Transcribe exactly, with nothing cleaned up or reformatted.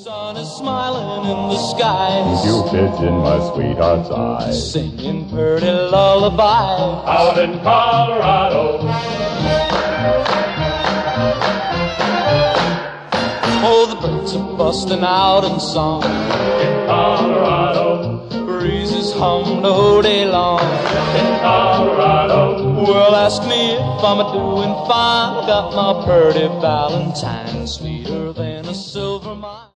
Sun is smiling in the skies. Cupid's in my sweetheart's eyes. Singing pretty lullabies. Out in Colorado. Oh, the birds are busting out in song. In Colorado. Breezes hum all day long. In Colorado. Well, ask me if I'm a-doing fine. I got my pretty Valentine, sweeter than a silver mine.